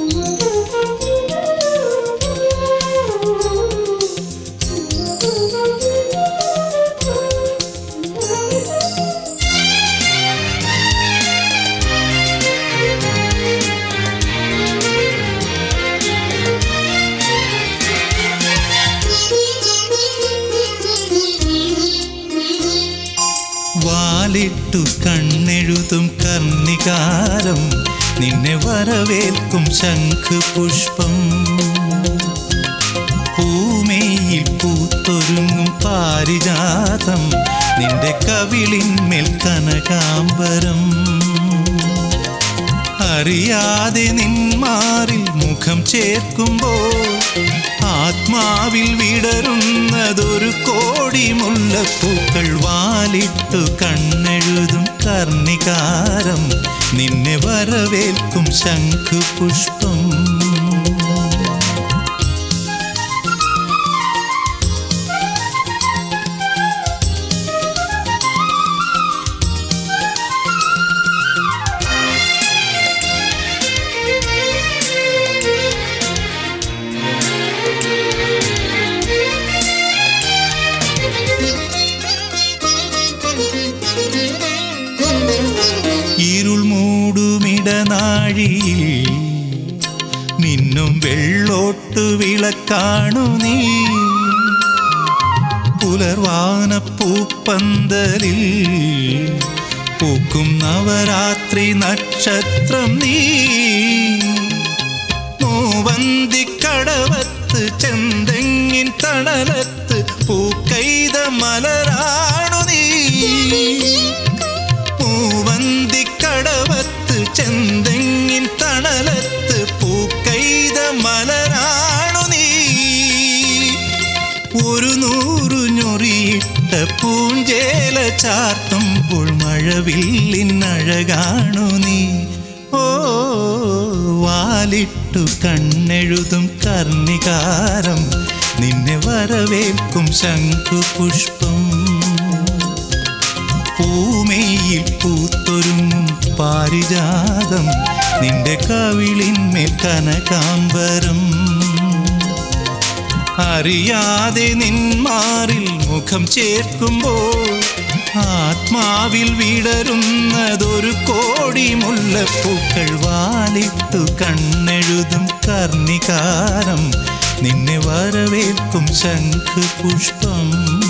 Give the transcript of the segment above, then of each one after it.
വാലിട്ടു കണ്ണെഴുതും കർണികാരം നിന്നെ വരവേൽക്കും ശംഖുപുഷ്പം. പൂമേയിൽ പൂത്തൊരുങ്ങും പാരിജാതം നിന്റെ കവിളിന്മേൽ കനകാംബരം. അറിയാതെ നിന്മാറിൽ മുഖം ചേർക്കുമ്പോൾ ആത്മാവിൽ വിടരുന്നതൊരു കോടി മുല്ലപ്പൂക്കൾ. വാലിട്ടു കണ്ണെഴുതും കർണികാരം നിന്നെ വരവേൽക്കും ശംഖുപുഷ്പം. ഇരുൾ മൂടുമിടനാഴിയിൽ മിന്നും വെള്ളോട്ടു വിളക്കാണു നീ. പുലർവാന പൂപ്പന്തലിൽ പൂക്കും നവരാത്രി നക്ഷത്രം നീ. മൂവന്തിക്കടവത്ത് ചെന്തെങ്ങിൻ തണലത്ത് പൂക്കൈത മലരാണു നീ. മൂവന്തിക്കടവത്ത് ചെന്തെങ്ങിൻ തണലത്ത് പൂക്കൈത മലരാണു നീ. ഒരു നൂറു ഞൊറിയിട്ട പൂഞ്ചേല ചാർത്തുമ്പോൾ മഴവില്ലിനഴകാണു നീ. ഓ വാലിട്ടു കണ്ണെഴുതും കർണികാരം നിന്നെ വരവേൽക്കും ശംഖുപുഷ്പം. പൂമേയിൽ പൂത്തൊരുങ്ങും പാരിജാതം നിന്റെ കവിളിന്മേൽ കനകാംബരം. അറിയാതെ നിന്മാറിൽ മുഖം ചേർക്കുമ്പോൾ ആത്മാവിൽ വിടരുന്നതൊരു കോടി മുല്ലപ്പൂക്കൾ. വാലിട്ടു കണ്ണെഴുതും കർണികാരം നിന്നെ വരവേൽക്കും ശംഖുപുഷ്പം.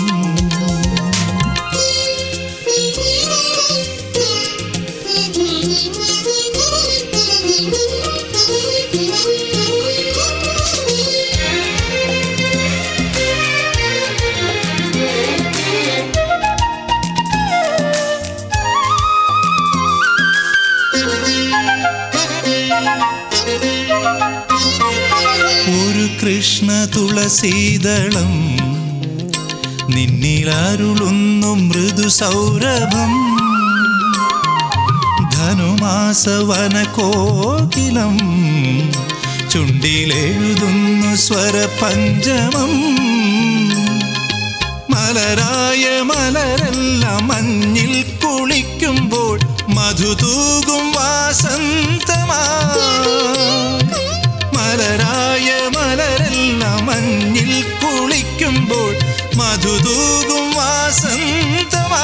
ഒരു കൃഷ്ണ തുളസീദളം നിന്നിലരുളുന്നു മൃദു സൗരഭം. ധനുമാസവനകോകിലം ചുണ്ടിലെഴുതുന്നു സ്വരപഞ്ചമം. മലരായ മലരെല്ലാം മഞ്ഞിൽ കുളിക്കുമ്പോൾ മധുതൂകും വാസന്തമാ. മലരായ മലരെല്ലാം മഞ്ഞിൽ കുളിക്കുമ്പോൾ മധുതൂകും വാസന്തമാ.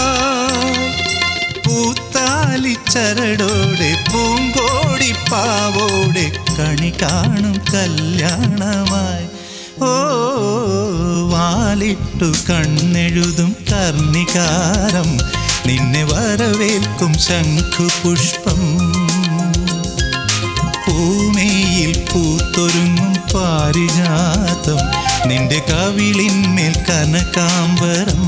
പൂത്താലിച്ചരടോടെ പൂങ്കോടി പാവോടെ കണി കാണും കല്യാണമായി. ഓ വാലിട്ടു കണ്ണെഴുതും കർണികാരം നിന്നെ വരവേൽക്കും ശംഖുപുഷ്പം. പൂമേയിൽ പൂത്തൊരുങ്ങും പാരിജാതം നിന്റെ കവിളിന്മേൽ കനകാംബരം.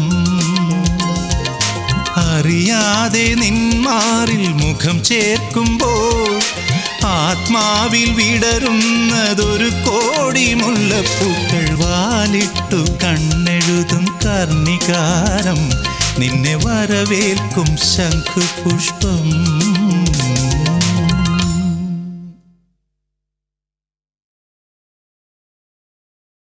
അറിയാതെ നിന്മാറിൽ മുഖം ചേർക്കുമ്പോൾ ആത്മാവിൽ വിടരുന്നതൊരു കോടി മുല്ലപ്പൂക്കൾ. വാലിട്ടു കണ്ണെഴുതും കർണികാരം നിന്നെ വരവേൽക്കും ശംഖുപുഷ്പം.